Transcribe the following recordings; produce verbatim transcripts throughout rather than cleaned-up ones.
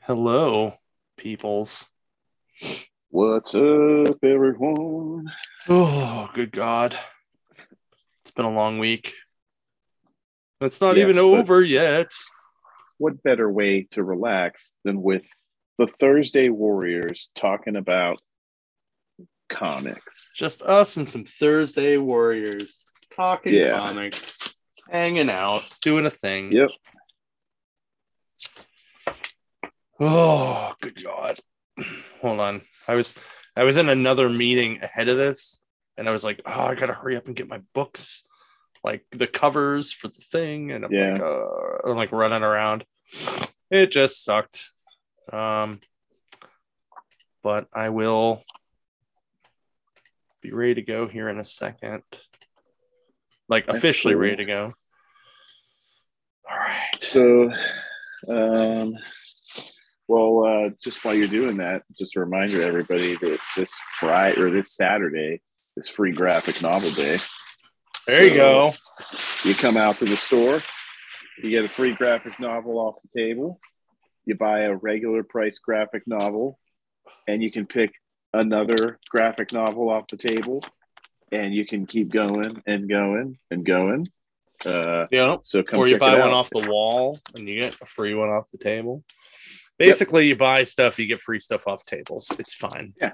Hello, peoples. What's up, everyone? Oh, good God. It's been a long week. It's not even Yes, but over yet. what better way to relax than with the Thursday Warriors talking about comics? Just us and some Thursday Warriors talking Yeah, comics, hanging out, doing a thing. yep. Oh, good God. Hold on. I was I was in another meeting ahead of this, and I was like, oh, I gotta hurry up and get my books, like the covers for the thing, and I'm like, Yeah. uh, I'm like running around. It just sucked. Um, but I will be ready to go here in a second. Like That's officially cool. ready to go. All right. So, um, well, uh, just while you're doing that, just a reminder to everybody that this Friday or this Saturday is free graphic novel day. There So you go. you come out to the store, you get a free graphic novel off the table. You buy a regular price graphic novel, and you can pick another graphic novel off the table, and you can keep going and going and going. Uh, Yeah. so come Or you check it buy one out. off the wall and you get a free one off the table. Yep. Basically, you buy stuff, you get free stuff off tables. It's fine. Yeah.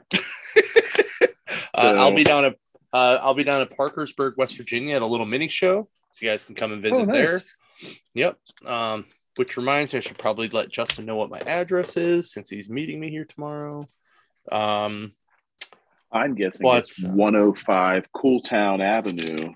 uh, I'll So, be down at uh, I'll be down at Parkersburg, West Virginia, at a little mini show, so you guys can come and oh, visit there. nice. Yep. Um, which reminds me, I should probably let Justin know what my address is since he's meeting me here tomorrow. Um, I'm guessing but it's one oh five Cool Town Avenue.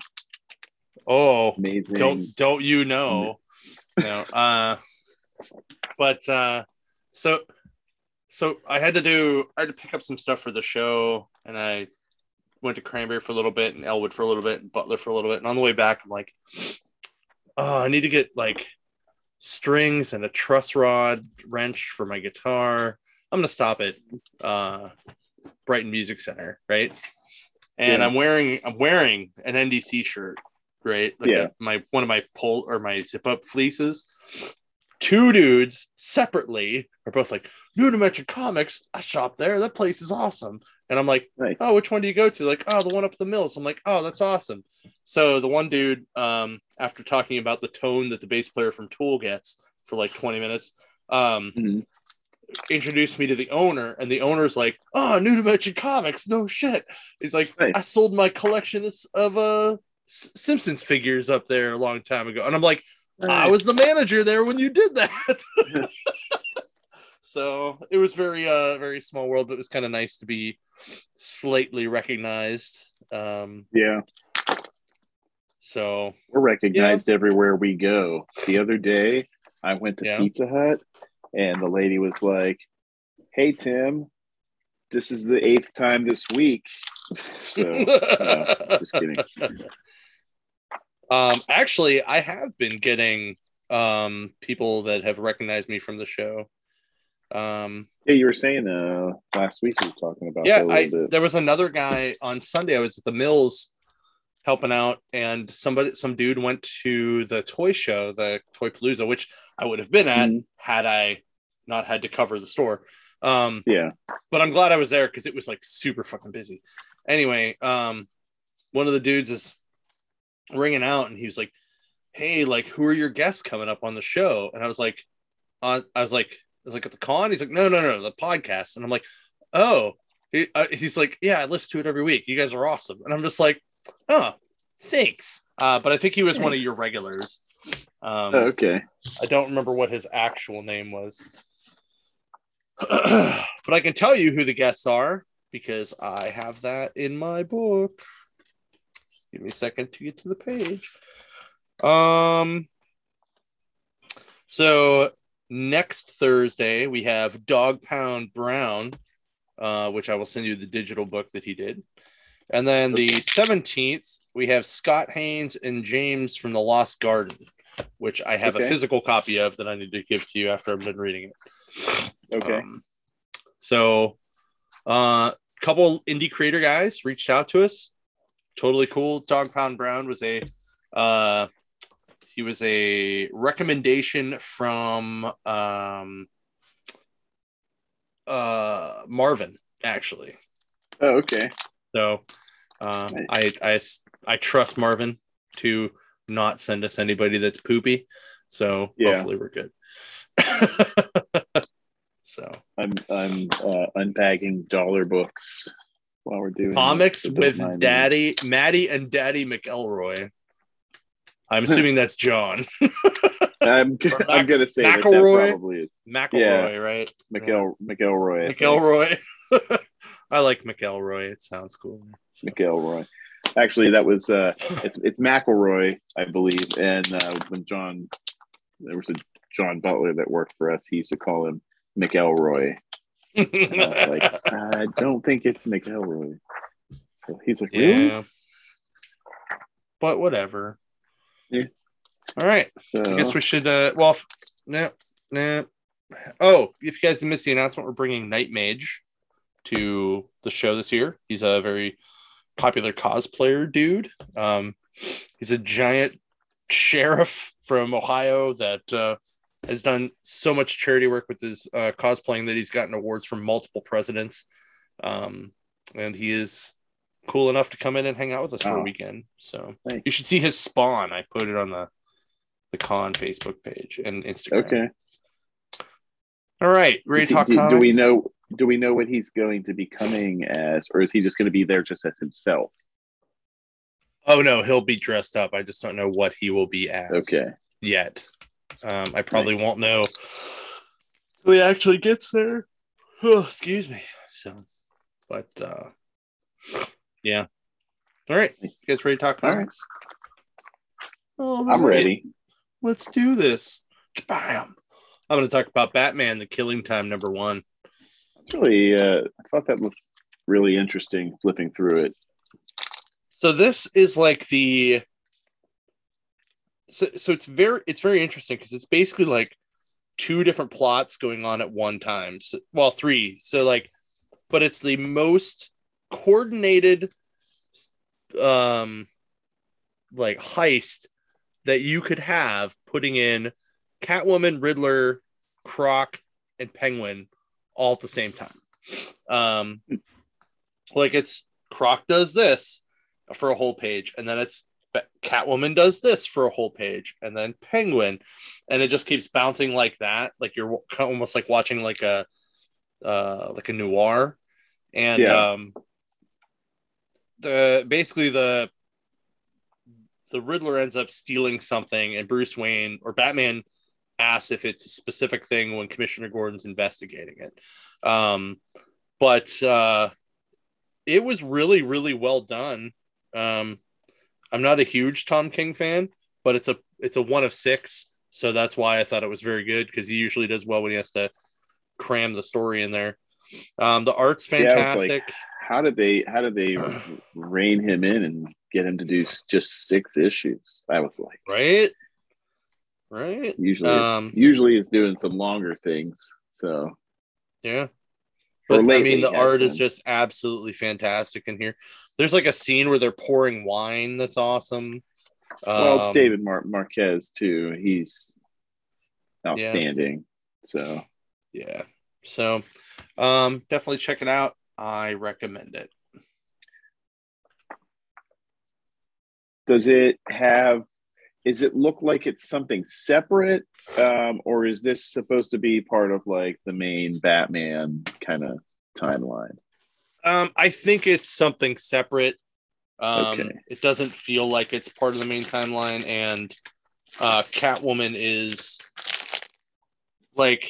oh, don't Amazing. don't you know? No. Uh, but uh, so so I had to do I had to pick up some stuff for the show, and I went to Cranberry for a little bit and Elwood for a little bit and Butler for a little bit. And on the way back, I'm like, oh, I need to get like strings and a truss rod wrench for my guitar. I'm gonna stop at uh, Brighton Music Center, right? And Yeah. I'm wearing I'm wearing an N D C shirt, right? Like Yeah. a, my one of my pull or my zip up fleeces. Two dudes separately are both like, New Dimension Comics, I shop there. That place is awesome. And I'm like, Nice. oh, which one do you go to? Like, oh, the one up at the mills. I'm like, oh, that's awesome. So the one dude, um, after talking about the tone that the bass player from Tool gets for like twenty minutes, um, mm-hmm. introduced me to the owner, and the owner's like, oh, New Dimension Comics, no shit. He's like, Nice. I sold my collection of uh Simpsons figures up there a long time ago. And I'm like, I was the manager there when you did that. So it was very, uh, very small world, but it was kind of nice to be slightly recognized. Um, yeah. So we're recognized yeah. everywhere we go. The other day, I went to Yeah. Pizza Hut, and the lady was like, "Hey, Tim, this is the eighth time this week." So, no, just kidding. Um, actually, I have been getting um people that have recognized me from the show. Um, yeah, you were saying uh last week you were talking about yeah, that a little I bit. there was another guy on Sunday. I was at the Mills helping out, and somebody, some dude went to the toy show, the Toy Palooza, which I would have been at mm-hmm. had I not had to cover the store. Um, yeah, but I'm glad I was there because it was like super fucking busy. Anyway, um, one of the dudes is ringing out, and he was like, "Hey, like, who are your guests coming up on the show?" And I was like, uh, "I was like, I was like at the con." He's like, "No, no, no, the podcast." And I'm like, "Oh." He, uh, he's like, "Yeah, I listen to it every week. You guys are awesome." And I'm just like, "Oh, thanks." Uh, but I think he was thanks. One of your regulars. Um, oh, okay. I don't remember what his actual name was. But I can tell you who the guests are because I have that in my book. Just give me a second to get to the page. Um, so next Thursday we have Dog Pound Brown, uh, which I will send you the digital book that he did. And then the seventeenth, we have Scott Haynes and James from The Lost Garden, which I have okay. a physical copy of that I need to give to you after I've been reading it. Okay. Um, so a uh, couple indie creator guys reached out to us. Totally cool. Dog Pound Brown was a uh, he was a recommendation from um, uh, Marvin, actually. Oh, okay. So uh, Nice. I, I, I trust Marvin to not send us anybody that's poopy. So Yeah. hopefully we're good. So I'm I'm uh, unpacking dollar books while we're doing comics this, so with Daddy, Maddie, and Daddy McElroy. I'm assuming that's John. I'm Mac- I'm gonna say that, that McElroy? probably is. McElroy, Yeah. right? McEl McElroy. I think. McElroy. I like McElroy. It sounds cool. So. McElroy. Actually, that was uh, it's it's McElroy, I believe. And uh, when John, there was a John Butler that worked for us. He used to call him McElroy. And I was like, I don't think it's McElroy. So he's like, really? Yeah. But whatever. Yeah. All right. So I guess we should. Uh, well, no, no. Oh, if you guys missed the announcement, we're bringing Night Mage to the show this year. He's a very popular cosplayer dude. Um, he's a giant sheriff from Ohio that uh, has done so much charity work with his uh, cosplaying that he's gotten awards from multiple presidents. Um, and he is cool enough to come in and hang out with us for Oh. a weekend. So Thanks. you should see his spawn. I put it on the the con Facebook page and Instagram. Okay. All right. Ready Is to he- talk do, comics? do we know? Do we know what he's going to be coming as, or is he just going to be there just as himself? Oh no, he'll be dressed up. I just don't know what he will be as. Okay. Yet. Um, I probably Nice. won't know till he actually gets there. Oh, excuse me. So, but uh, yeah. All right. Nice. You guys ready to talk All right. comics? All I'm right. ready. Let's do this. Bam. I'm going to talk about Batman: The Killing Time number one. It's really. Uh, I thought that looked really interesting. Flipping through it. So this is like the. So, so it's very it's very interesting because it's basically like two different plots going on at one time. So, well, three. So like, but it's the most coordinated, um, like heist that you could have, putting in Catwoman, Riddler, Croc, and Penguin all at the same time. Um, like it's Croc does this for a whole page, and then it's Catwoman does this for a whole page, and then Penguin, and it just keeps bouncing like that. Like you're almost like watching like a uh, like a noir, and Yeah. um, the basically the the Riddler ends up stealing something, and Bruce Wayne or Batman asks if it's a specific thing when Commissioner Gordon's investigating it. Um, but uh, it was really, really well done. Um, I'm not a huge Tom King fan, but it's a it's a one of six, so that's why I thought it was very good, because he usually does well when he has to cram the story in there. Um, the art's fantastic. Yeah, like, how did they how did they rein him in and get him to do just six issues? I was like, right, right. Usually, um, usually is doing some longer things. So yeah. Or But I lately mean, the has art been. is just absolutely fantastic in here. There's like a scene where they're pouring wine that's awesome. Well, it's Um, David Mar- Marquez too. He's outstanding. So Yeah. So um, definitely check it out. I recommend it. does it have? Does it look like it's something separate, um, or is this supposed to be part of like the main Batman kind of timeline? Um, I think it's something separate. Um, Okay. It doesn't feel like it's part of the main timeline, and uh, Catwoman is like,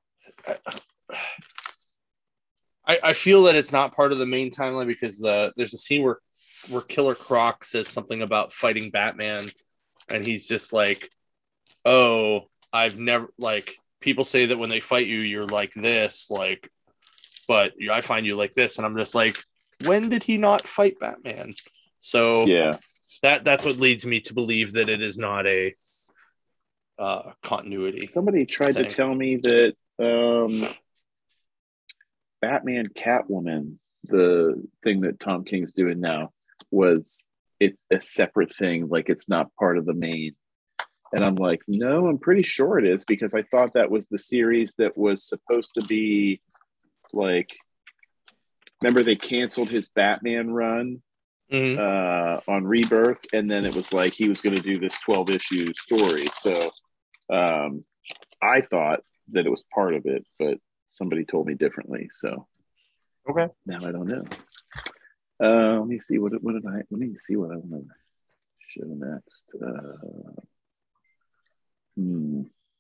I, I feel that it's not part of the main timeline because the there's a scene where where Killer Croc says something about fighting Batman, and he's just like, "Oh, I've never like people say that when they fight you, you're like this, like, but I find you like this," and I'm just like, when did he not fight Batman? So Yeah. that that's what leads me to believe that it is not a uh, continuity. Somebody tried thing. to tell me that um, Batman Catwoman, the thing that Tom King's doing now, was it's a separate thing, like it's not part of the main. And I'm like, no, I'm pretty sure it is, because I thought that was the series that was supposed to be like, remember they canceled his Batman run Mm-hmm. uh, on Rebirth, and then it was like he was going to do this twelve issue story. So um, I thought that it was part of it, but somebody told me differently. So Okay. now I don't know. Uh, let me see what what did I let me see what I want to show next. Uh, hmm.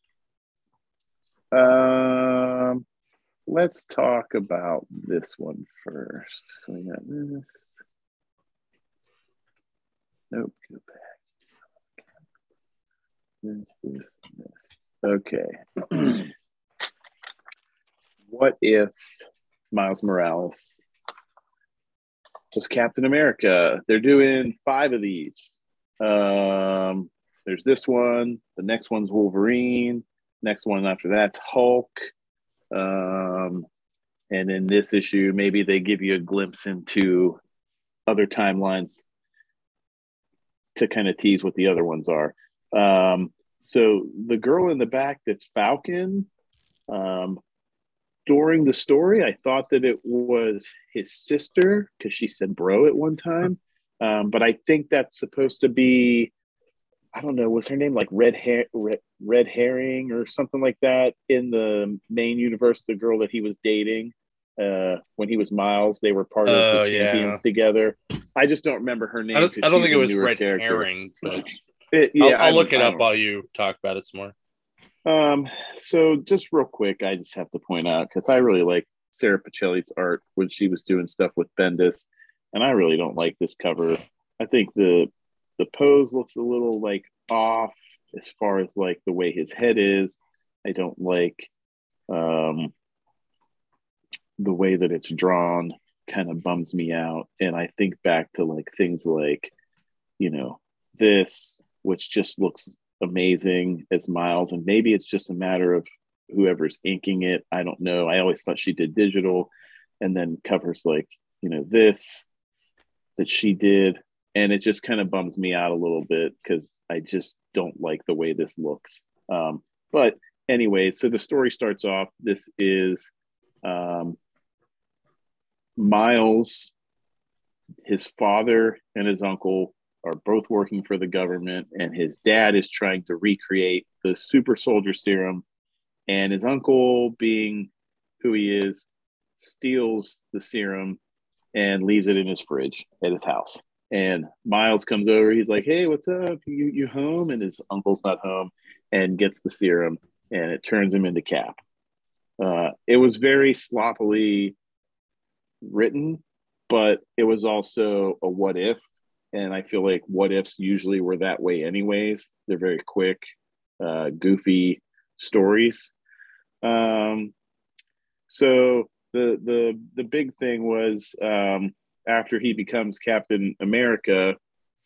Um, let's talk about this one first. So we got this. Nope, go back. This, this, this. Okay. What if Miles Morales was Captain America? They're doing five of these. Um, there's this one. The next one's Wolverine. Next one after that's Hulk. Um, and in this issue, maybe they give you a glimpse into other timelines to kind of tease what the other ones are. Um, so the girl in the back that's Falcon, um, during the story, I thought that it was his sister because she said bro at one time. Um, but I think that's supposed to be, I don't know, was her name like Red, Her- Red, Red Herring or something like that in the main universe, the girl that he was dating uh, when he was Miles, they were part of Oh the Champions yeah. together. I just don't remember her name I don't, because I don't she's think it a was newer red character. herring, but It, I'll, yeah, I I'll look don't- it I up don't- while you talk about it some more. Um, so just real quick, I just have to point out because I really like Sarah Pacelli's art when she was doing stuff with Bendis, and I really don't like this cover. I think the the pose looks a little like off as far as like the way his head is. I don't like um the way that it's drawn, kind of bums me out. And I think back to like things like, you know, this, which just looks amazing as Miles, and maybe it's just a matter of whoever's inking it. I don't know. I always thought she did digital, and then covers like, you know, this that she did, and it just kind of bums me out a little bit because I just don't like the way this looks. Um, but anyway, so the story starts off. This is um, Miles, his father and his uncle are both working for the government, and his dad is trying to recreate the super soldier serum, and his uncle, being who he is, steals the serum and leaves it in his fridge at his house. And Miles comes over, he's like, hey, what's up, you, you home? And his uncle's not home, and gets the serum, and it turns him into Cap. Uh, it was very sloppily written, but it was also a what if. And I feel like what ifs usually were that way anyways. They're very quick, uh, goofy stories. Um, so the the the big thing was um, after he becomes Captain America,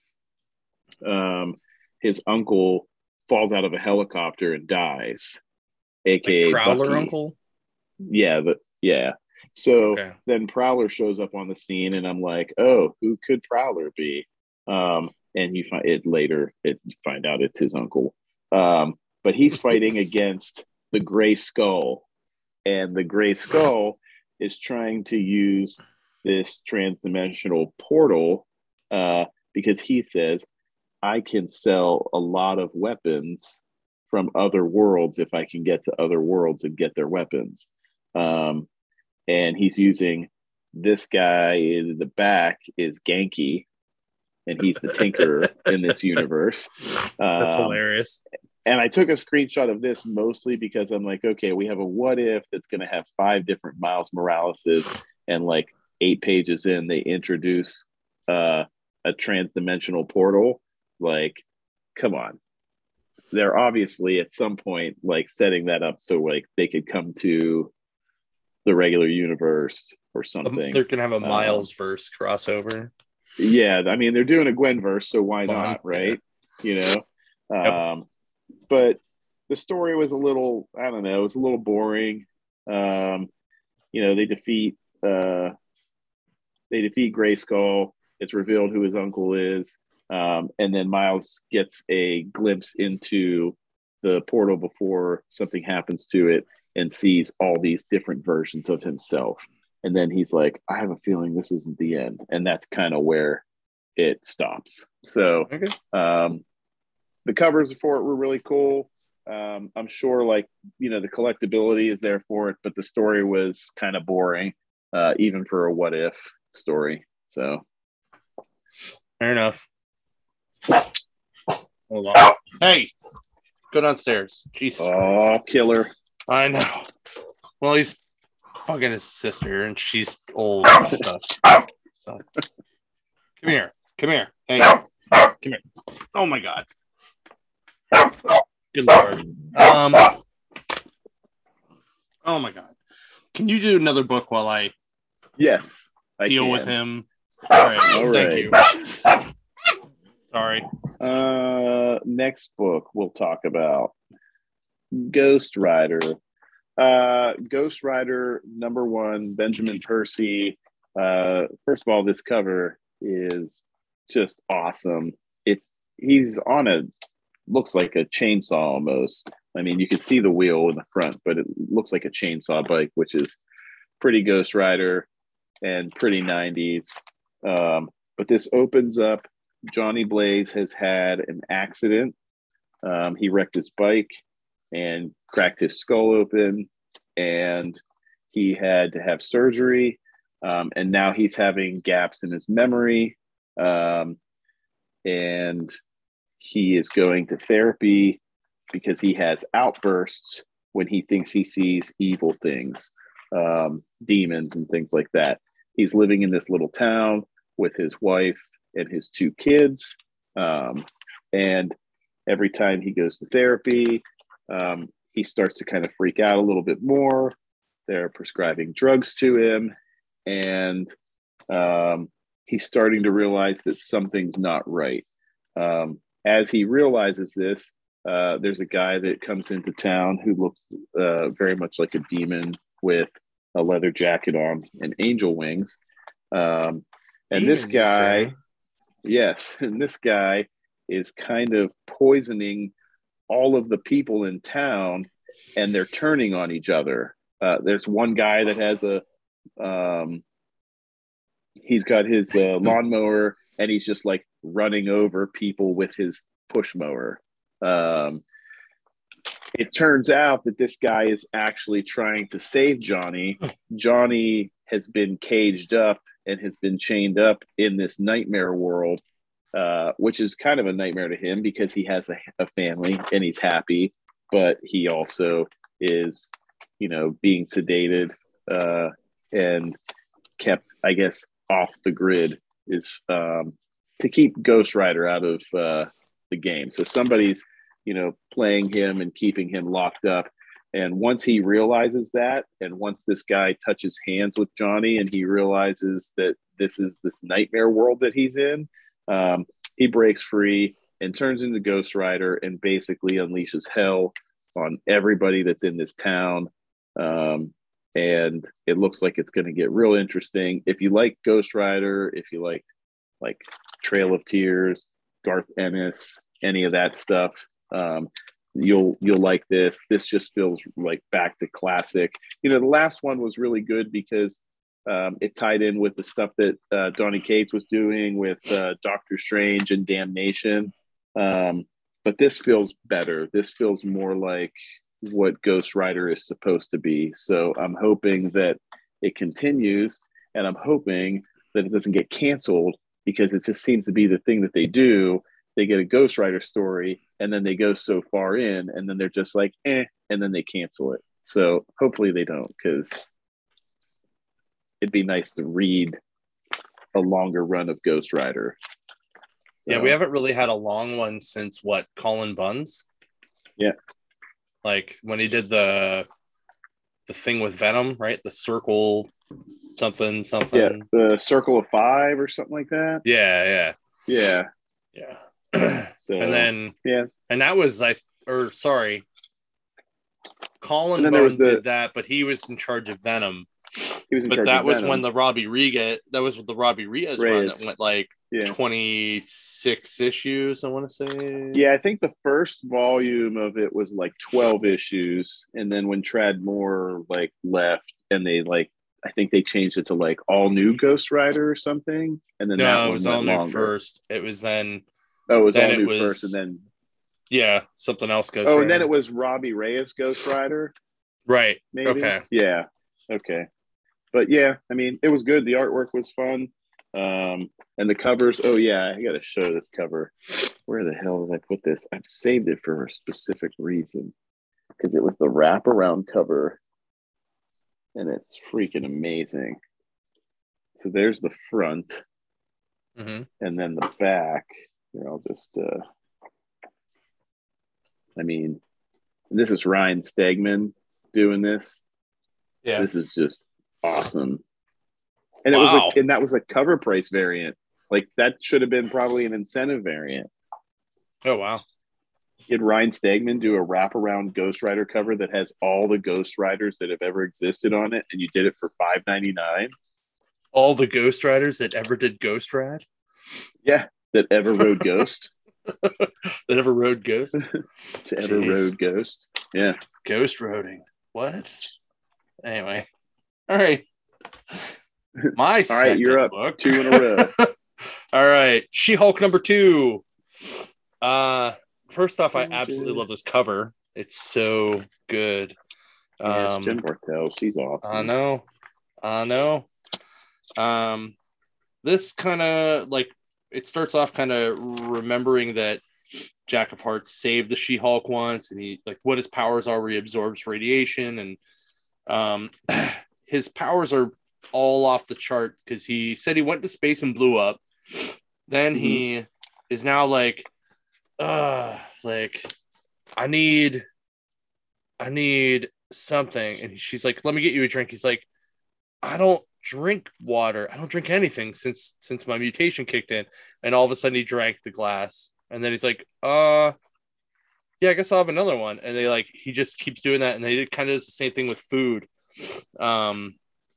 um, his uncle falls out of a helicopter and dies, aka Like Prowler Bucky. Uncle. Yeah, but yeah. So Okay. then Prowler shows up on the scene, and I'm like, oh, who could Prowler be? Um, and you find it later, it you find out it's his uncle. Um, but he's fighting against the Gray Skull, and the Gray Skull is trying to use this transdimensional portal uh, because he says, I can sell a lot of weapons from other worlds if I can get to other worlds and get their weapons. Um, and he's using this guy in the back is Genki, and he's the Tinkerer in this universe. That's Um, hilarious. and I took a screenshot of this mostly because I'm like, okay, we have a what if that's going to have five different Miles Moraleses, and like eight pages in, they introduce uh, a trans-dimensional portal. Like, come on. They're obviously at some point like setting that up so like they could come to the regular universe or something. They're gonna have a Um, Miles verse crossover. Yeah, I mean they're doing a Gwenverse, so why Fun, not, right? yeah. You know, Yep. um, but the story was a little, I don't know, it was a little boring. Um, you know, they defeat uh, they defeat Grayskull. It's revealed who his uncle is, um, and then Miles gets a glimpse into the portal before something happens to it and sees all these different versions of himself. And then he's like, I have a feeling this isn't the end. And that's kind of where it stops. So Okay. um, the covers for it were really cool. Um, I'm sure, like, you know, the collectability is there for it, but the story was kind of boring, uh, even for a what if story. So Fair enough. Hold on. Hey, go downstairs. Jeez. oh, killer. I know. Well, he's fucking his sister, and she's old and stuff. So. Come here. Come here. Hey. Come here. Oh my god. Good lord. Um. Oh my god. Can you do another book while I Yes, I deal can. with him? All right. All Thank right. you. Sorry. Uh, next book we'll talk about Ghost Rider. Uh, Ghost Rider number one, Benjamin Percy. Uh, first of all, this cover is just awesome. It's he's on a looks like a chainsaw almost. I mean, you can see the wheel in the front, but it looks like a chainsaw bike, which is pretty Ghost Rider and pretty nineties. Um, but this opens up. Johnny Blaze has had an accident. Um, he wrecked his bike and cracked his skull open, and he had to have surgery. Um, and now he's having gaps in his memory. Um, and he is going to therapy because he has outbursts when he thinks he sees evil things, um, demons and things like that. He's living in this little town with his wife and his two kids. Um, and every time he goes to therapy, um, he starts to kind of freak out a little bit more. They're prescribing drugs to him. And um, he's starting to realize that something's not right. Um, as he realizes this, uh, there's a guy that comes into town who looks uh, very much like a demon with a leather jacket on and angel wings. Um, and Demon, this you guy, say? yes, and this guy is kind of poisoning all of the people in town, and they're turning on each other. Uh, there's one guy that has a, um, he's got his uh, lawnmower, and he's just like running over people with his push mower. Um, it turns out that this guy is actually trying to save Johnny. Johnny has been caged up and has been chained up in this nightmare world, uh, which is kind of a nightmare to him because he has a, a family and he's happy, but he also is, you know, being sedated uh, and kept, I guess, off the grid is um, to keep Ghost Rider out of uh, the game. So somebody's, you know, playing him and keeping him locked up. And once he realizes that, and once this guy touches hands with Johnny and he realizes that this is this nightmare world that he's in, um, he breaks free and turns into Ghost Rider and basically unleashes hell on everybody that's in this town. Um, and it looks like it's going to get real interesting. If you like Ghost Rider, if you like like Trail of Tears, Garth Ennis, any of that stuff, um, you'll you'll like this. This just feels like back to classic. You know, the last one was really good because um, it tied in with the stuff that uh, Donny Cates was doing with uh, Doctor Strange and Damnation. Um, but this feels better. This feels more like what Ghost Rider is supposed to be. So I'm hoping that it continues, and I'm hoping that it doesn't get canceled because it just seems to be the thing that they do. They get a Ghost Rider story and then they go so far in and then they're just like, eh, and then they cancel it. So hopefully they don't, because it'd be nice to read a longer run of Ghost Rider. So, Yeah, we haven't really had a long one since what, Colin Buns? Yeah. Like when he did the the thing with Venom, right? The circle something, something. Yeah, the Circle of Five or something like that. Yeah, yeah. Yeah. Yeah. So, and then yes. And that was I or sorry. Colin And then there was Bunn the- did that, but he was in charge of Venom. He was in but charge that of was Venom. when the Robbie Reyes that was with the Robbie Reyes, Reyes. run that went like yeah. twenty-six issues, I want to say. Yeah, I think the first volume of it was like twelve issues, and then when Trad Moore like left, and they like I think they changed it to like all new Ghost Rider or something, and then No, that it one was went all new longer. first. It was then. Oh, it was then all it new was, first, and then yeah, something else goes. oh, Rider. and then it was Robbie Reyes Ghost Rider. Right. Maybe. Okay. Yeah. Okay. But yeah, I mean, it was good. The artwork was fun. Um, and the covers. Oh yeah, I got to show this cover. Where the hell did I put this? I've saved it for a specific reason because it was the wraparound cover, and it's freaking amazing. So there's the front, mm-hmm. and then the back. Here, I'll just. Uh, I mean, this is Ryan Stegman doing this. Yeah, this is just awesome. And wow. it was like, and that was a cover price variant. Like that should have been probably an incentive variant. Oh wow! Did Ryan Stegman do a wraparound Ghost Rider cover that has all the Ghost Riders that have ever existed on it, and you did it for five ninety-nine? All the Ghost Riders that ever did Ghost Rad? Yeah, that ever rode Ghost. that ever rode Ghost? to ever Jeez. rode Ghost. Yeah. Ghost roading. What? Anyway. All right. My All right, you're up. Book. Two in a row. All right. She-Hulk number two. Uh first off, I absolutely love this cover. It's so good. Yeah, um it's Jen Bartel. She's awesome. I know. I know. Um this kind of like it starts off kind of remembering that Jack of Hearts saved the She-Hulk once, and he like what his powers are where he absorbs radiation, and um his powers are all off the chart because he said he went to space and blew up. Then mm-hmm. he is now like uh like I need I need something, and she's like, let me get you a drink. He's like, I don't drink water. I don't drink anything since since my mutation kicked in. And all of a sudden he drank the glass, and then he's like, uh yeah, I guess I'll have another one. And they like he just keeps doing that, and they kind of does the same thing with food. Um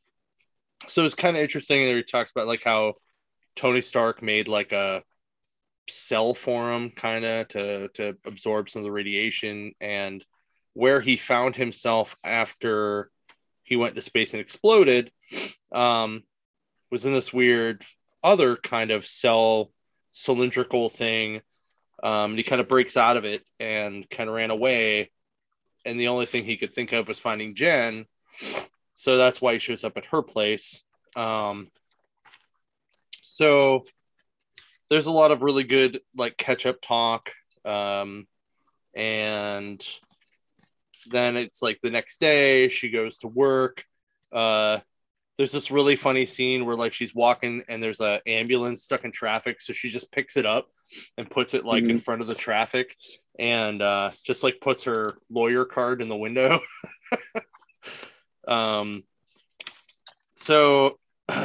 so it's kind of interesting that he talks about like how Tony Stark made like a cell for him kind of to to absorb some of the radiation, and where he found himself after he went to space and exploded um was in this weird other kind of cell cylindrical thing. Um and he kind of breaks out of it and kind of ran away, and the only thing he could think of was finding Jen, so that's why he shows up at her place. Um so there's a lot of really good like catch up talk, um and then it's like the next day she goes to work. Uh there's this really funny scene where like she's walking and there's an ambulance stuck in traffic, so she just picks it up and puts it like mm-hmm. in front of the traffic, and uh just like puts her lawyer card in the window. um so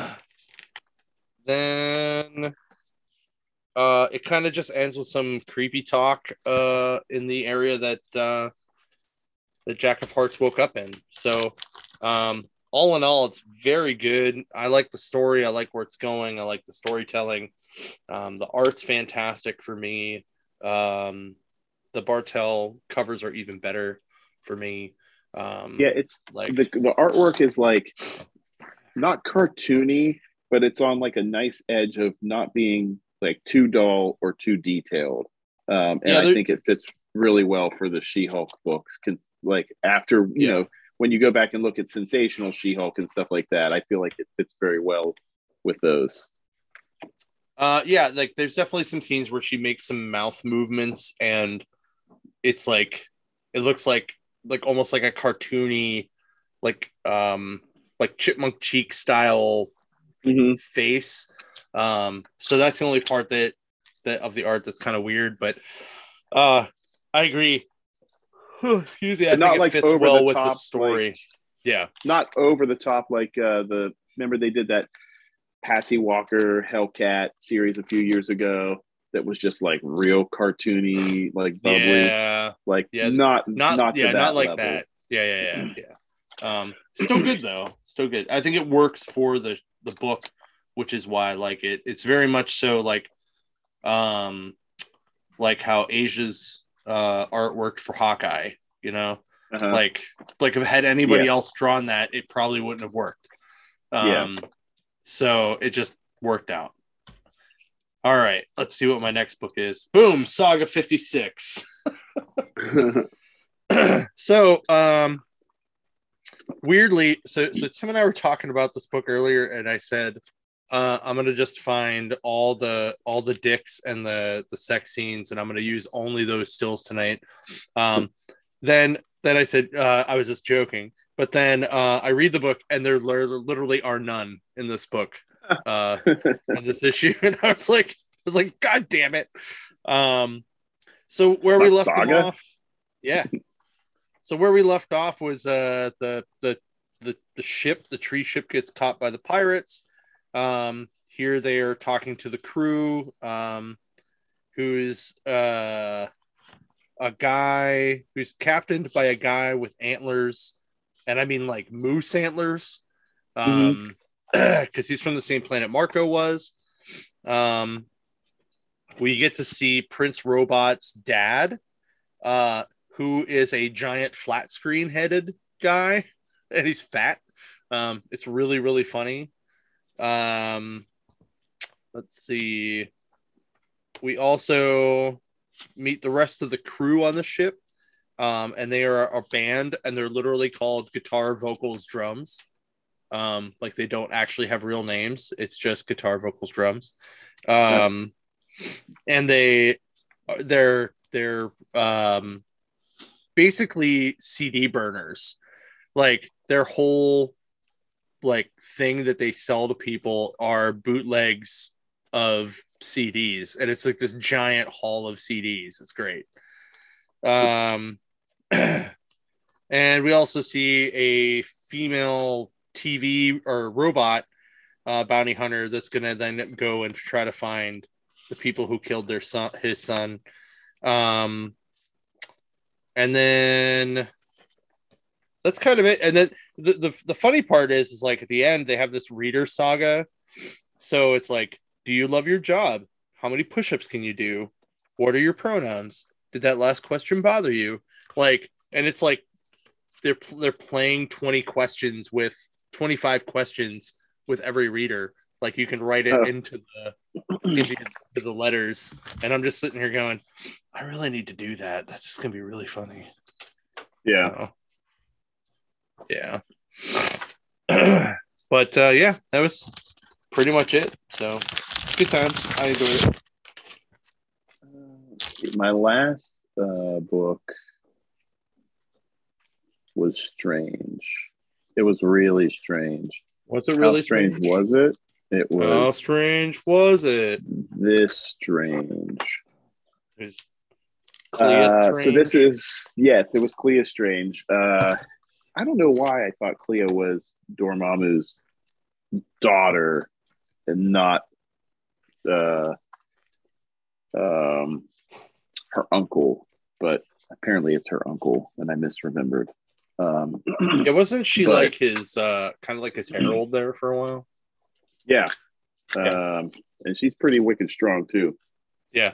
then uh it kind of just ends with some creepy talk uh in the area that uh that Jack of Hearts woke up in. So um all in all, it's very good. I like the story. I like where it's going. I like the storytelling. Um, the art's fantastic for me. Um, the Bartel covers are even better for me. Um, yeah, it's like the, the artwork is like not cartoony, but it's on like a nice edge of not being like too dull or too detailed. Um, and yeah, I think it fits really well for the She-Hulk books. Cause like after, you yeah. know, when you go back and look at Sensational She-Hulk and stuff like that, I feel like it fits very well with those. Uh, yeah, like there's definitely some scenes where she makes some mouth movements, and it's like it looks like like almost like a cartoony, like um, like chipmunk cheek style mm-hmm. face. Um, so that's the only part that that of the art that's kind of weird, but uh, I agree. Excuse me. I but think not it like fits over well the with top, the story. Like, yeah, not over the top like uh, the. Remember they did that Patsy Walker Hellcat series a few years ago that was just like real cartoony, like bubbly. Yeah, like yeah, not not not yeah, to that not like level. that. Yeah, yeah, yeah, yeah. Um, still good though. Still good. I think it works for the the book, which is why I like it. It's very much so like, um, like how Asia's uh, art worked for Hawkeye. You know, Uh-huh. like like if had anybody Yes. else drawn that, it probably wouldn't have worked. Yeah. Um, so it just worked out. All right, let's see what my next book is. Boom, Saga fifty-six. So, um, weirdly, so so Tim and I were talking about this book earlier, and I said, uh, I'm gonna just find all the all the dicks and the the sex scenes, and I'm gonna use only those stills tonight. Um, then then I said uh, I was just joking, but then uh, I read the book, and there literally are none in this book, uh, in this issue, and I was like, I was like, God damn it! Um, so where we Not left them Saga? off, yeah. So where we left off was uh, the the the the ship, the tree ship, gets caught by the pirates. Um, here they are talking to the crew, um, who's uh, a guy who's captained by a guy with antlers, and I mean like moose antlers, um, because he's from the same planet Marco was. Um, we get to see Prince Robot's dad, uh, who is a giant flat screen headed guy, and he's fat. Um, it's really, really funny. Um, let's see. We also meet the rest of the crew on the ship, um, and they are a band, and they're literally called Guitar, Vocals, Drums. Um, like they don't actually have real names. It's just guitar, vocals, drums. Um, and they, they're they're um, basically C D burners. Like their whole like thing that they sell to people are bootlegs of C Ds, and it's like this giant haul of C Ds. It's great. Um, and we also see a female T V or robot uh, bounty hunter that's going to then go and try to find the people who killed their son, his son. Um, and then that's kind of it. And then the, the, the funny part is, is like at the end, they have this reader saga. So it's like, do you love your job? How many push-ups can you do? What are your pronouns? Did that last question bother you? Like, and it's like, they're, they're playing twenty questions with twenty-five questions with every reader. Like you can write it Oh. into the, into the letters. And I'm just sitting here going, I really need to do that. That's just going to be really funny. Yeah. So, yeah. But uh, yeah, that was pretty much it. So good times. I enjoyed it. Uh, my last uh, book was strange. It was really strange. Was it really How strange, strange? was it? It was. How strange was it? This strange. It was Clea Uh, strange. so this is yes, it was Clea Strange. Uh, I don't know why I thought Clea was Dormammu's daughter and not uh, um, her uncle, but apparently it's her uncle, and I misremembered. Um, yeah, wasn't she but, like his uh, kind of like his herald there for a while? Yeah. yeah. Um, and she's pretty wicked strong too. Yeah.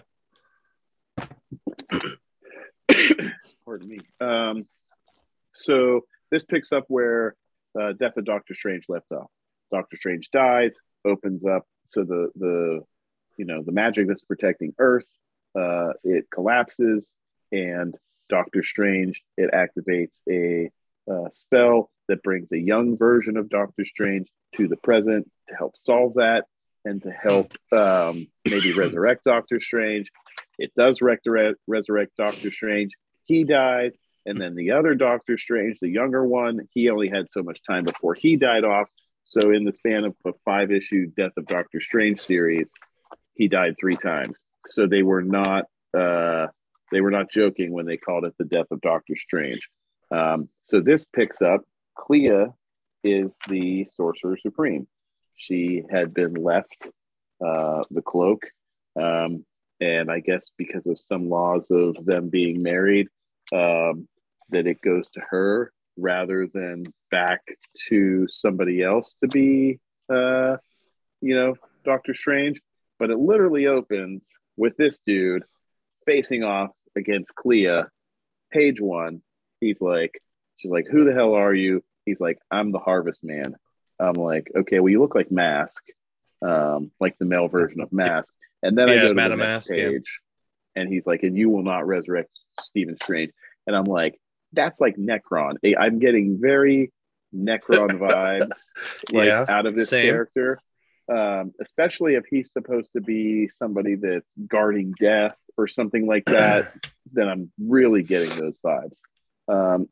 Pardon me. Um, so this picks up where uh, Death of Doctor Strange left off. Doctor Strange dies, opens up. So the the you know the magic that's protecting Earth, uh, it collapses, and Doctor Strange, it activates a uh, spell that brings a young version of Doctor Strange to the present to help solve that and to help um, maybe resurrect Doctor Strange. It does resurrect, resurrect Doctor Strange. He dies. And then the other Doctor Strange, the younger one, he only had so much time before he died off. So in the span of a five-issue Death of Doctor Strange series, he died three times. So they were not uh, they were not joking when they called it the Death of Doctor Strange. Um, so this picks up. Clea is the Sorcerer Supreme. She had been left uh, the cloak, um, and I guess because of some laws of them being married, um, that it goes to her. rather than back to somebody else to be, uh, you know, Doctor Strange. But it literally opens with this dude facing off against Clea. Page one, he's like, she's like, who the hell are you? He's like, I'm the Harvest Man. I'm like, okay, well, you look like Mask, um, like the male version of Mask. And then yeah, I go to Madam the next Mask, page, yeah. And he's like, and you will not resurrect Stephen Strange. And I'm like, that's like Necron. I'm getting very Necron vibes like yeah, out of this same. character, um, especially if he's supposed to be somebody that's guarding death or something like that. Then I'm really getting those vibes. Um,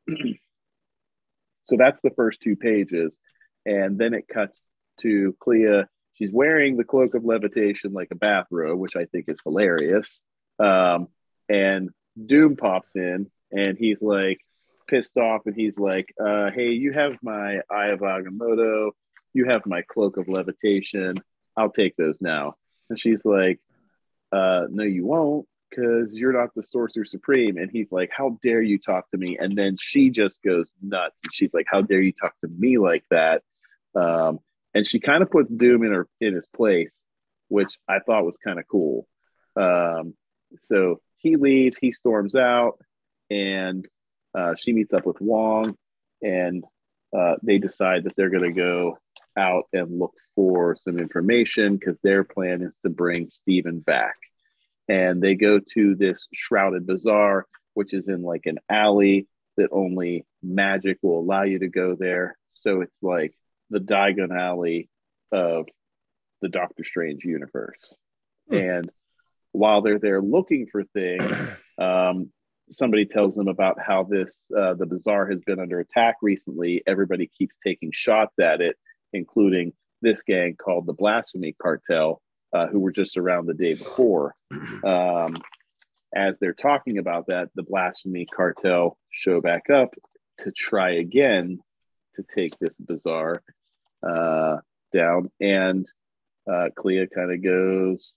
so that's the first two pages. And then it cuts to Clea. She's wearing the cloak of levitation like a bathrobe, which I think is hilarious. Um, and Doom pops in and he's like pissed off. And he's like, uh, hey, you have my Eye of Agamotto. You have my cloak of levitation. I'll take those now. And she's like, uh, no, you won't, because you're not the Sorcerer Supreme. And he's like, how dare you talk to me? And then she just goes nuts. And she's like, how dare you talk to me like that? Um, and she kind of puts Doom in her in his place, which I thought was kind of cool. Um, so he leaves, he storms out, and uh, she meets up with Wong, and uh, they decide that they're going to go out and look for some information because their plan is to bring Stephen back. And they go to this shrouded bazaar, which is in like an alley that only magic will allow you to go there. So it's like the Diagon Alley of the Doctor Strange universe. Hmm. And while they're there looking for things, um, somebody tells them about how this uh, the bazaar has been under attack recently. Everybody keeps taking shots at it, including this gang called the Blasphemy Cartel, uh, who were just around the day before. Um, as they're talking about that, the Blasphemy Cartel show back up to try again to take this bazaar uh, down. And uh, Clea kind of goes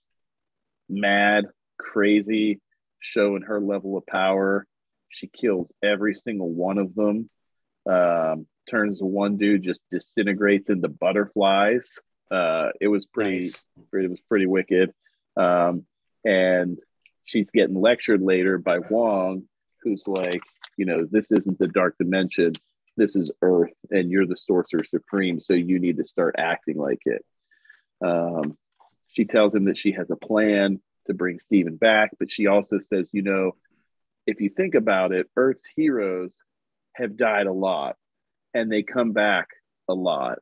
mad, crazy, showing her level of power. She kills every single one of them. Um, turns the one dude, just disintegrates into butterflies. Uh, it was pretty, nice. It was pretty wicked. Um, and she's getting lectured later by Wong, who's like, you know, this isn't the dark dimension. This is Earth, and you're the Sorcerer Supreme, so you need to start acting like it. Um, she tells him that she has a plan to bring Stephen back, but she also says, you know, if you think about it, Earth's heroes have died a lot, and they come back a lot.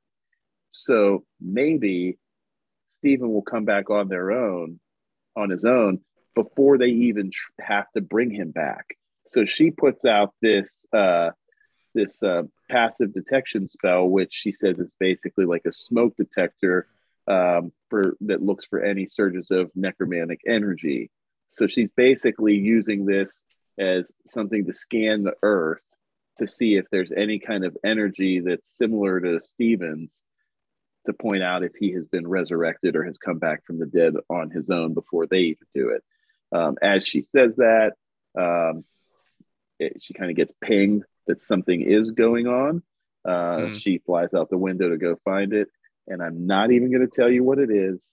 So maybe Stephen will come back on their own, on his own, before they even tr- have to bring him back. So she puts out this uh, this uh, passive detection spell, which she says is basically like a smoke detector um, for that looks for any surges of necromantic energy. So she's basically using this as something to scan the earth to see if there's any kind of energy that's similar to Stephen's, to point out if he has been resurrected or has come back from the dead on his own before they even do it. Um, as she says that, um, it, she kind of gets pinged that something is going on. Uh, mm. She flies out the window to go find it. And I'm not even going to tell you what it is.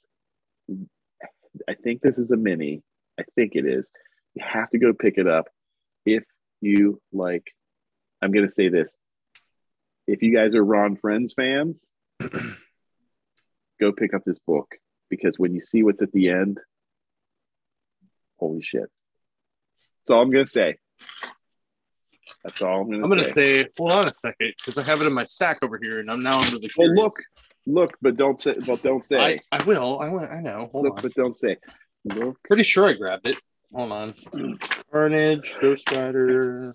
I think this is a mini. I think it is. You have to go pick it up. If you like, I'm going to say this. If you guys are Ron Friends fans, go pick up this book, because when you see what's at the end, holy shit. That's all I'm going to say. That's all I'm going to say. I'm going to say, hold on a second, because I have it in my stack over here, and I'm now I'm really curious. Well, look, look, but don't say, but don't say. I, I will. I will. I know. Hold look, on. but don't say. Look. Pretty sure I grabbed it. Hold on. Carnage, Ghost Rider.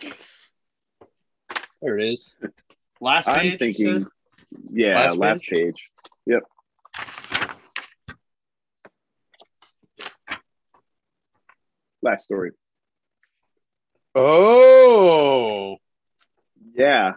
There it is. Last page. I'm thinking, yeah, last, last page? page. Yep. Last story. Oh, yeah.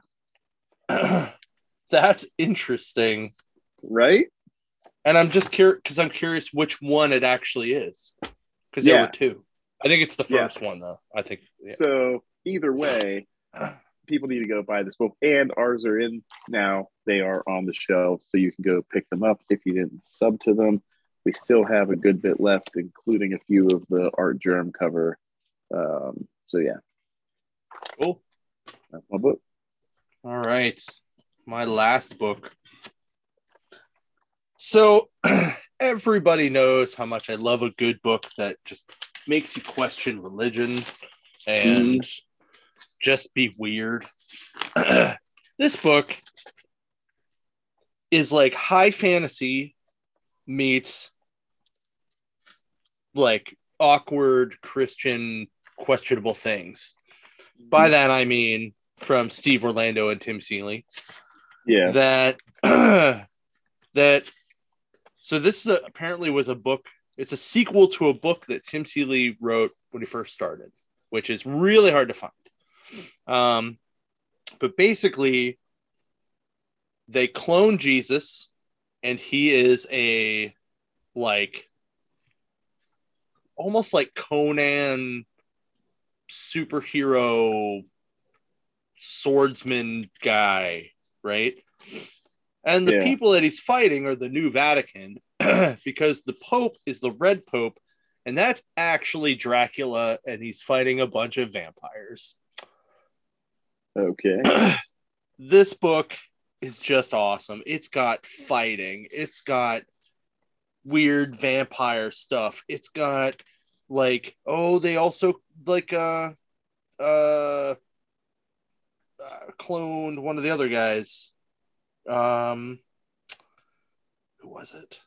That's interesting, right? And I'm just curious because I'm curious which one it actually is, because there yeah. were two. I think it's the first yeah. one, though. I think yeah. So. Either way, people need to go buy this book. And ours are in now. They are on the shelf, so you can go pick them up if you didn't sub to them. We still have a good bit left, including a few of the Art Germ cover. Um, so, yeah. Cool. That's my book. All right. My last book. So everybody knows how much I love a good book that just makes you question religion and mm. just be weird. This book is like high fantasy meets like awkward Christian questionable things. By that I mean from Steve Orlando and Tim Seeley. Yeah. That that so this is a, apparently was a book. It's a sequel to a book that Tim Seeley wrote when he first started, which is really hard to find. Um, but basically, they clone Jesus, and he is a like almost like Conan superhero swordsman guy, right? And the yeah. people that he's fighting are the New Vatican because the Pope is the Red Pope, and that's actually Dracula, and he's fighting a bunch of vampires. Okay. This book is just awesome. It's got fighting. It's got weird vampire stuff. It's got like, oh, they also like uh uh, uh cloned one of the other guys. Um who was it?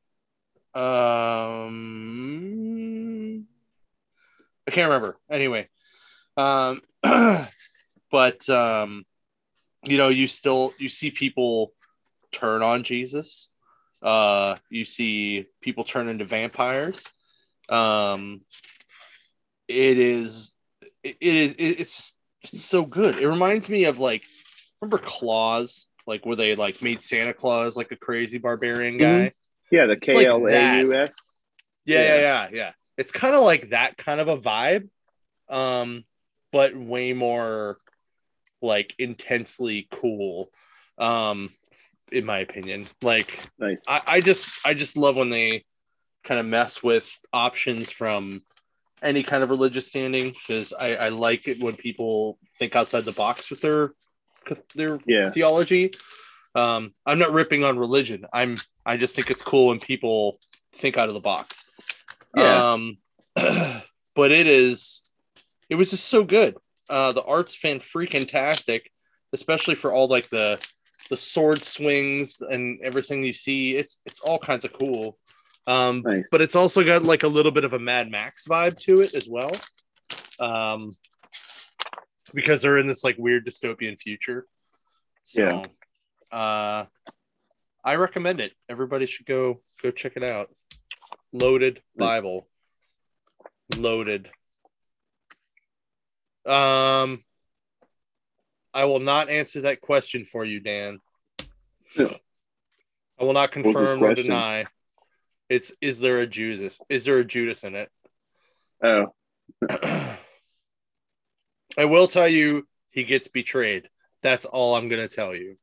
Um I can't remember. Anyway. Um but um you know, you still you see people turn on Jesus. Uh you see people turn into vampires. Um it is it, it is it's just it's so good. It reminds me of like, remember Claus, like where they like made Santa Claus like a crazy barbarian guy. Mm-hmm. Yeah, the K L A U S. Yeah, yeah, yeah, yeah. It's kind of like that kind of a vibe, um, but way more like intensely cool, um, in my opinion. Like, nice. I, I just I just love when they kind of mess with options from any kind of religious standing, because I, I like it when people think outside the box with their their yeah. theology. Um, I'm not ripping on religion. I'm I just think it's cool when people think out of the box. Yeah. Um, but it is it was just so good. Uh, the art's fan freaking tastic, especially for all like the the sword swings and everything you see. It's it's all kinds of cool. Um, nice. But it's also got like a little bit of a Mad Max vibe to it as well, um, because they're in this like weird dystopian future. So, yeah, uh, I recommend it. Everybody should go go check it out. Loaded Bible, Loaded. Um, I will not answer that question for you, Dan. No. I will not confirm or deny. It's is there a Judas? Is there a Judas in it? Oh. I will tell you he gets betrayed. That's all I'm gonna tell you.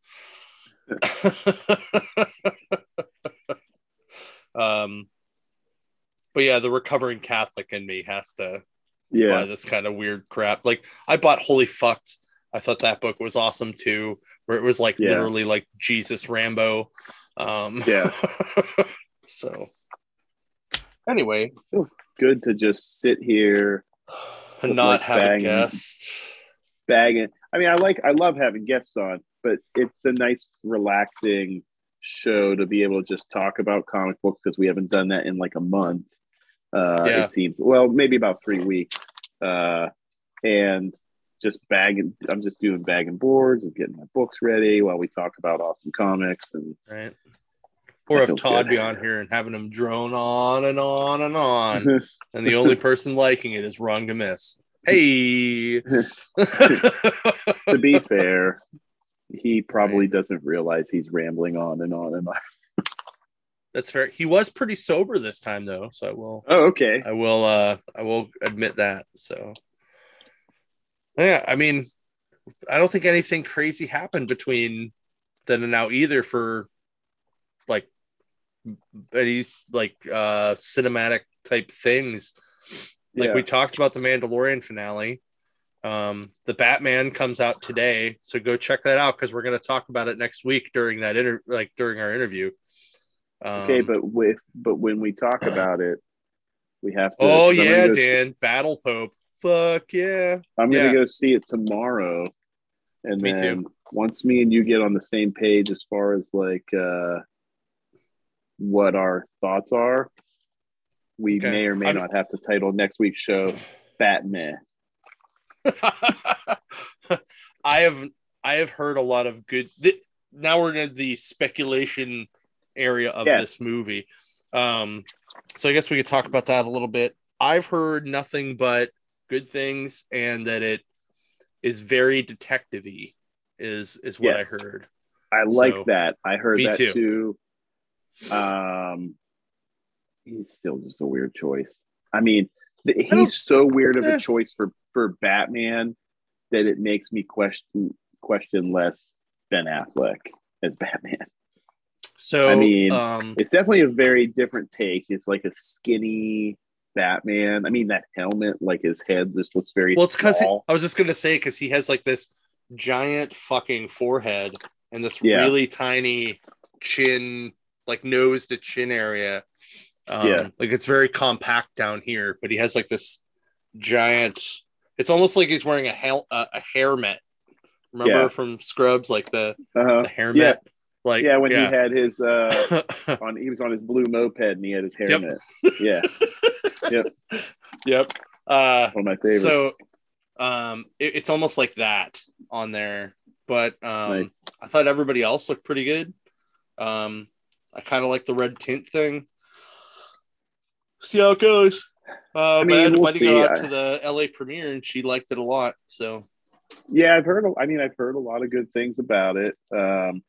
um but yeah, the recovering Catholic in me has to yeah. buy this kind of weird crap. Like I bought Holy Fucked. I thought that book was awesome too, where it was like yeah. literally like Jesus Rambo. Um yeah. So anyway, it feels good to just sit here and not like have banging, a guest. Bagging. I mean, I like, I love having guests on, but it's a nice, relaxing show to be able to just talk about comic books because we haven't done that in like a month. Uh, yeah. It seems, well, maybe about three weeks. Uh, and just bagging. I'm just doing bagging boards and getting my books ready while we talk about awesome comics and right. Or if Todd good. be on here and having him drone on and on and on, and the only person liking it is Wrong to Miss. Hey! To be fair, he probably right. doesn't realize he's rambling on and on and on. That's fair. He was pretty sober this time, though, so I will. Oh, okay. I will. Uh, I will admit that. So, yeah. I mean, I don't think anything crazy happened between then and now either for like any like uh cinematic type things. Like Yeah. we talked about the Mandalorian finale. Um, the Batman comes out today, so go check that out because we're going to talk about it next week during that inter like during our interview. Um, Okay, but with but when we talk about it, we have to. Oh 'cause I'm yeah, gonna go see- Dan, Battle Pope. Fuck yeah. I'm Yeah. gonna go see it tomorrow, and Me then too. once me and you get on the same page as far as like uh, what our thoughts are, we Okay. may or may I'm- not have to title next week's show "Batman." I have I have heard a lot of good. Th- now we're in the speculation area of Yes. this movie, um, so I guess we could talk about that a little bit. I've heard nothing but good things, and that it is very detective-y, is is what Yes. I heard. I like So, that. I heard me that too. too. Um, he's still just a weird choice. I mean, th- I don't- he's so weird of eh. a choice for for Batman that it makes me question question less Ben Affleck as Batman. So I mean, um, it's definitely a very different take. It's like a skinny Batman. I mean, that helmet, like his head, just looks very well, it's because small. I was just gonna say because he has like this giant fucking forehead and this Yeah. really tiny chin, like nose to chin area. Um, Yeah. like it's very compact down here, but he has like this giant. It's almost like he's wearing a hel- uh, a hairnet. Remember Yeah. from Scrubs, like the Uh-huh. the hairnet. Yeah. Like yeah, when yeah. he had his uh on he was on his blue moped and he had his hairnet. Yeah. Yep. Yep. Uh, One of my favorites. so um, it, it's almost like that on there, but um, Nice. I thought everybody else looked pretty good. Um, I kind of like the red tint thing. See how it goes. Uh, I but mean, I had a we'll buddy go see. out I- to the L A premiere and she liked it a lot. So Yeah, I've heard. I mean, I've heard a lot of good things about it. Um,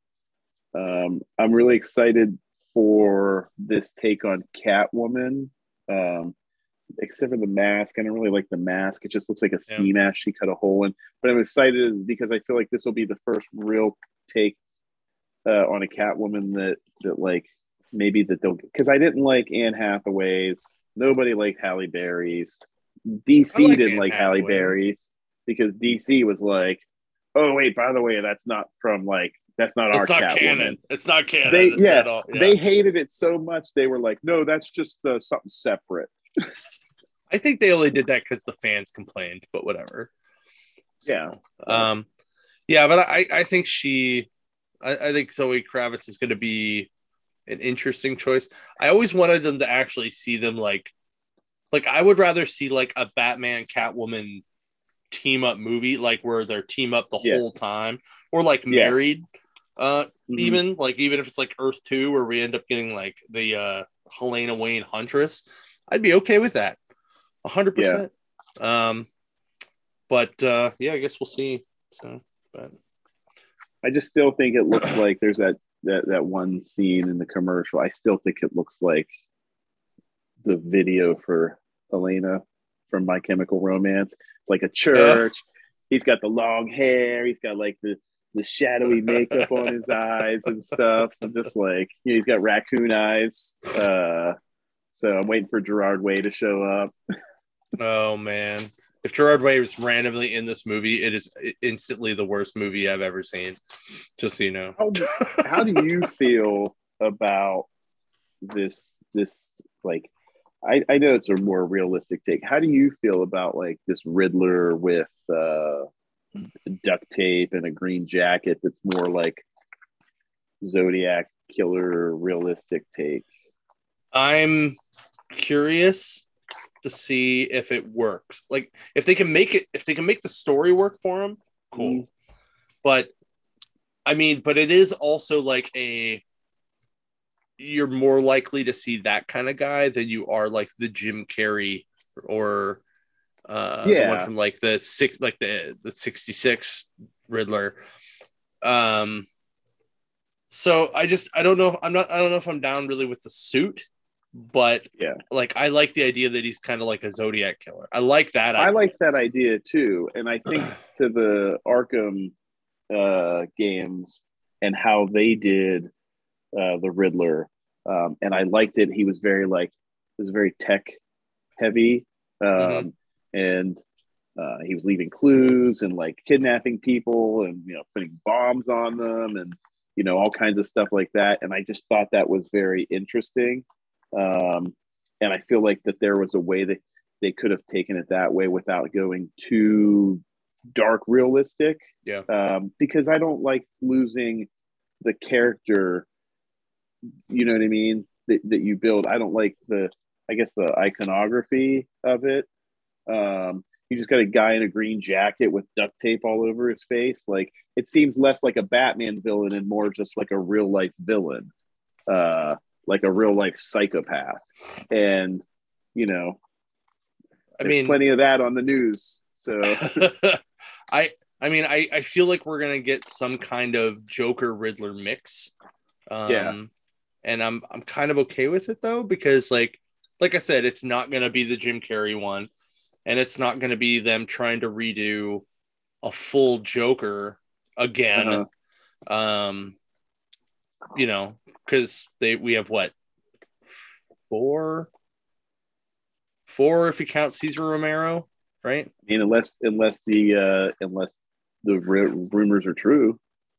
um, I'm really excited for this take on Catwoman. Um, except for the mask, I don't really like the mask. It just looks like a ski mask she cut a hole in. But I'm excited because I feel like this will be the first real take uh, on a Catwoman that that like maybe that they'll because I didn't like Anne Hathaway's. Nobody liked Halle Berry's. D C I like didn't Anne like Halle Hathaway. Berry's because D C was like, oh wait, by the way, that's not from like that's not it's our not Catwoman. canon. It's not canon They yeah, at all. Yeah. they hated it so much they were like, no, that's just uh, something separate. I think they only did that because the fans complained, but whatever. So, Yeah. Um, yeah, but I, I think she, I, I think Zoe Kravitz is going to be an interesting choice. I always wanted them to actually see them like, like I would rather see like a Batman Catwoman team up movie, like where they're team up the Yeah. whole time, or like Yeah. married, uh, Mhm. even like even if it's like Earth Two, where we end up getting like the uh, Helena Wayne Huntress, I'd be okay with that. A hundred percent. Um, but uh, yeah, I guess we'll see. So, but I just still think it looks like there's that, that that one scene in the commercial. I still think it looks like the video for Elena from My Chemical Romance, like a church. He's got the long hair. He's got like the the shadowy makeup on his eyes and stuff. I'm just like, you know, he's got raccoon eyes. Uh, so I'm waiting for Gerard Way to show up. oh man, if Gerard Way was randomly in this movie, it is instantly the worst movie I've ever seen. Just so you know. How, how do you feel about this? This like, I, I know it's a more realistic take. How do you feel about like this Riddler with uh, duct tape and a green jacket? That's more like Zodiac killer realistic take. I'm curious to see if it works. Like if they can make it, if they can make the story work for him, cool. Mm. But I mean, but it is also like a, you're more likely to see that kind of guy than you are like the Jim Carrey or uh, yeah. the one from like the six, like the the sixty-six Riddler. Um, so I just I don't know. I'm not. I don't know if I'm down really with the suit. but yeah, like I like the idea that he's kind of like a Zodiac killer. I like that idea. I like that idea too, and I think to the Arkham uh, games and how they did uh, the Riddler, um, and I liked it. He was very like it was very tech heavy, um, mm-hmm. and uh, he was leaving clues and like kidnapping people and you know putting bombs on them and you know all kinds of stuff like that. And I just thought that was very interesting, um, and I feel like that there was a way that they could have taken it that way without going too dark realistic. Yeah, um, because I don't like losing the character. You know what I mean? That, that you build. I don't like the, I guess the iconography of it. Um, you just got a guy in a green jacket with duct tape all over his face. Like it seems less like a Batman villain and more just like a real life villain, uh, like a real life psychopath. And you know, I there's mean, plenty of that on the news. So I, I mean, I, I feel like we're gonna get some kind of Joker Riddler mix. Um, yeah. And I'm I'm kind of okay with it though, because like like I said, it's not gonna be the Jim Carrey one, and it's not gonna be them trying to redo a full Joker again. Uh-huh. Um, you know, because they we have what four four if you count Cesar Romero, right? I mean, unless unless the uh, unless the r- rumors are true.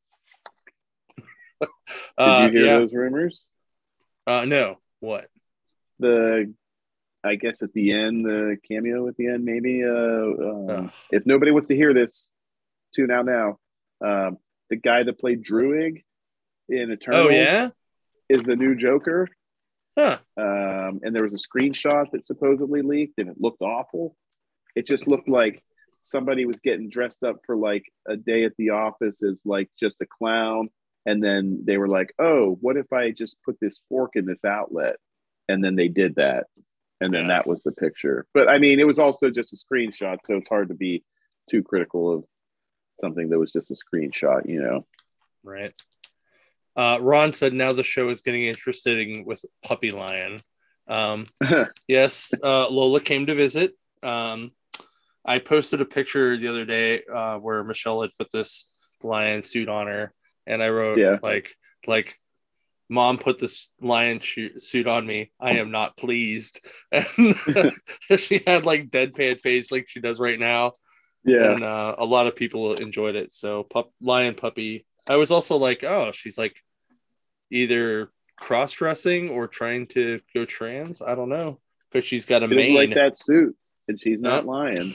Did Uh, you hear yeah. those rumors? Uh, no. What? The I guess at the end, the cameo at the end, maybe. Uh, um, Ugh. if nobody wants to hear this, tune out now. Um, the guy that played Druig in Eternals Oh yeah. is the new Joker. Huh. Um, and there was a screenshot that supposedly leaked, and it looked awful. It just looked like somebody was getting dressed up for like a day at the office as like just a clown. And then they were like, oh, what if I just put this fork in this outlet? And then they did that. And then Yeah. that was the picture. But I mean, it was also just a screenshot. So it's hard to be too critical of something that was just a screenshot, you know? Right. Uh, Ron said now the show is getting interested in, with Puppy Lion. Um, yes, uh, Lola came to visit. Um, I posted a picture the other day uh, where Michelle had put this lion suit on her, and I wrote yeah. like like Mom put this lion sh- suit on me. I am not pleased. And she had like deadpan face like she does right now. Yeah. And uh, a lot of people enjoyed it. So pup lion puppy. I was also like, oh, she's like either cross-dressing or trying to go trans. I don't know, because she's got a She doesn't like mane. that suit, and she's not Yep. lying.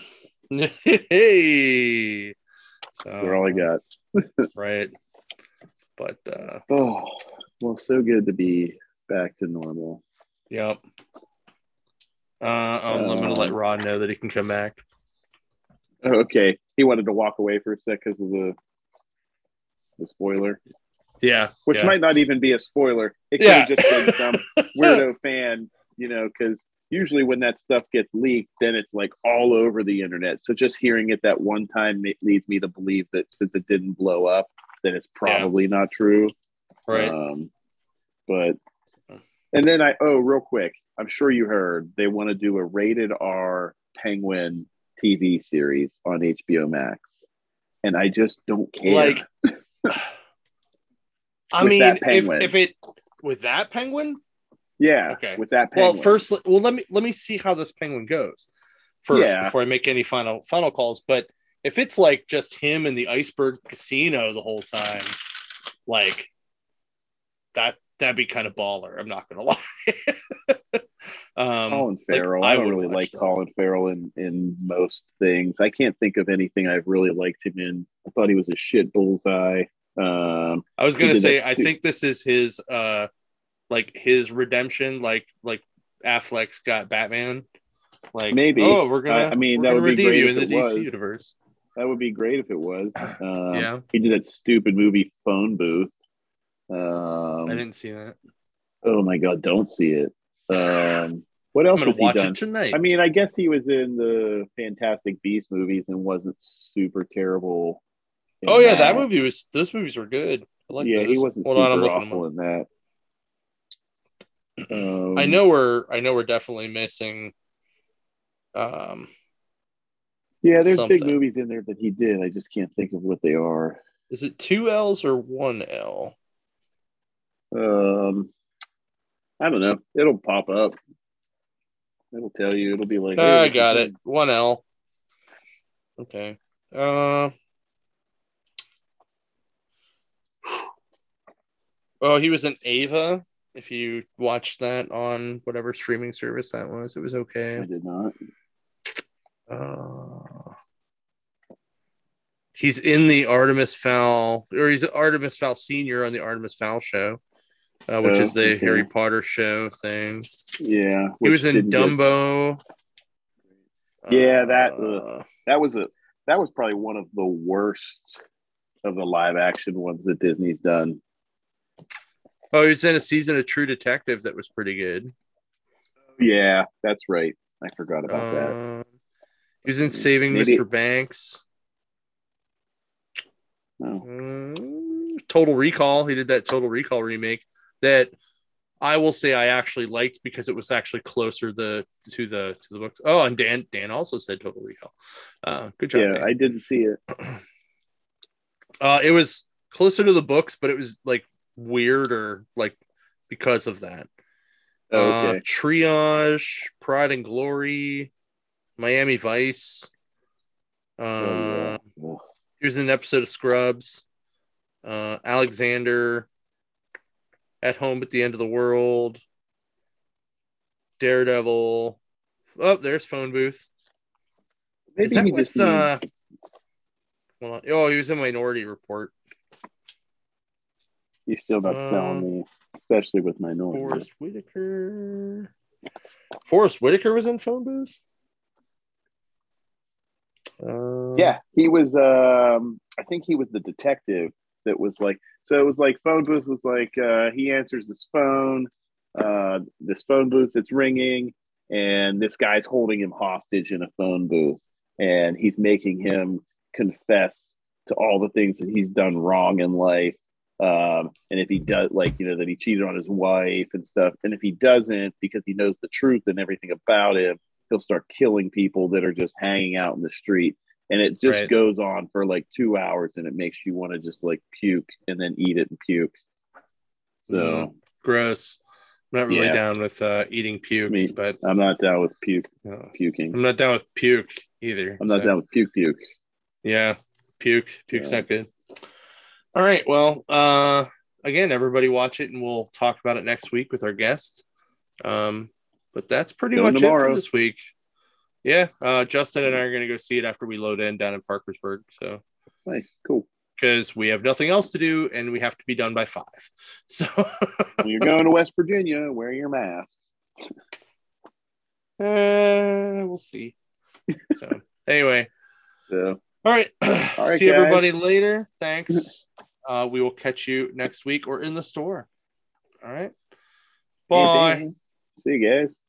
Hey, so That's all I got. right. But uh, oh, well, so good to be back to normal. yep. Uh, I'm, Um, I'm gonna let Ron know that he can come back. Okay, he wanted to walk away for a sec because of the the spoiler. Yeah, which yeah. might not even be a spoiler. It could Yeah. have just been some weirdo fan, you know, because usually when that stuff gets leaked, then it's like all over the internet. So just hearing it that one time it leads me to believe that since it didn't blow up, then it's probably yeah. not true. Right. Um, but, and then I, oh, real quick, I'm sure you heard they want to do a rated R Penguin T V series on H B O Max. And I just don't care. Like, I mean, if, if it with that penguin, yeah, okay. With that penguin. Well, first, well, let me let me see how this penguin goes first yeah. before I make any final final calls. But if it's like just him in the Iceberg Casino the whole time, like that, that'd be kind of baller. I'm not gonna lie. um, Colin Farrell. Like, I, I don't really like that. Colin Farrell in in most things. I can't think of anything I've really liked him in. I thought he was a shit Bullseye. Um, I was gonna say, I stu- think this is his, uh, like his redemption, like like Affleck's got Batman. Like maybe. Oh, we're gonna. I, I mean, we're that would be great you if in the it D C was. universe. That would be great if it was. Um, yeah. He did that stupid movie Phone Booth. Um, I didn't see that. Oh my god, don't see it. Um, what else I'm gonna has he watch done it tonight. I mean, I guess he was in the Fantastic Beasts movies and wasn't super terrible. Oh yeah, that. that movie was. Those movies were good. I like yeah, those. he wasn't Hold super on, I'm awful in that. Um, I know we're I know we're definitely missing um Yeah, there's big something. movies in there that he did. I just can't think of what they are. Is it two L's or one L? Um, I don't know. It'll pop up. It'll tell you. It'll be like, hey, I this is got it. him. One L. Okay. Uh oh, he was in Ava. If you watched that on whatever streaming service that was, it was okay. I did not. Uh, he's in the Artemis Fowl, or he's Artemis Fowl Senior on the Artemis Fowl show, uh, which Oh, is the okay. Harry Potter show thing. Yeah, He was which in didn't get. Dumbo. Yeah, that uh, Uh, that was a that was probably one of the worst of the live action ones that Disney's done. oh, he was in a season of True Detective that was pretty good. Yeah, that's right. I forgot about that. Um, he was in Saving Maybe- Mister Banks. Oh, Mm, Total Recall. He did that Total Recall remake that I will say I actually liked because it was actually closer the to the to the books. Oh, and Dan Dan also said Total Recall. Uh, good job, yeah, Dan. I didn't see it. Uh, it was closer to the books, but it was like weirder, like because of that. Oh, Uh, okay. Triage, Pride and Glory, Miami Vice. Uh, Oh, yeah. Ugh. he was in an episode of Scrubs. Uh, Alexander, At Home at the End of the World, Daredevil. Oh, there's Phone Booth. Maybe Is that he with just needs- uh? Well, oh, he was in Minority Report. You're still not Uh, selling me, especially with my noise. Forrest Whitaker. Forrest Whitaker was in Phone Booth. Uh, Yeah, he was. Um, I think he was the detective that was like. So it was like phone booth was like uh, he answers this phone, uh, this phone booth that's ringing, and this guy's holding him hostage in a phone booth, and he's making him confess to all the things that he's done wrong in life. Um, and if he does, like you know, that he cheated on his wife and stuff, and if he doesn't, because he knows the truth and everything about him, he'll start killing people that are just hanging out in the street. And it just Right. goes on for like two hours and it makes you want to just like puke and then eat it and puke. So Mm, gross. I'm not really Yeah. down with uh, eating puke, Me- but I'm not down with puke uh, puking. I'm not down with puke either. I'm not so, down with puke puke. Yeah, puke. Puke's Yeah. not good. All right. Well, uh, again, everybody watch it, and we'll talk about it next week with our guest. Um, but that's pretty Till much it tomorrow. for this week. Yeah, uh, Justin and I are going to go see it after we load in down in Parkersburg. So, Nice, cool. because we have nothing else to do, and we have to be done by five. So, When you're going to West Virginia, wear your mask. uh, we'll see. So, anyway. So All right. All right, See everybody guys. later. Thanks. Uh, we will catch you next week or in the store. All right. Bye. See you guys.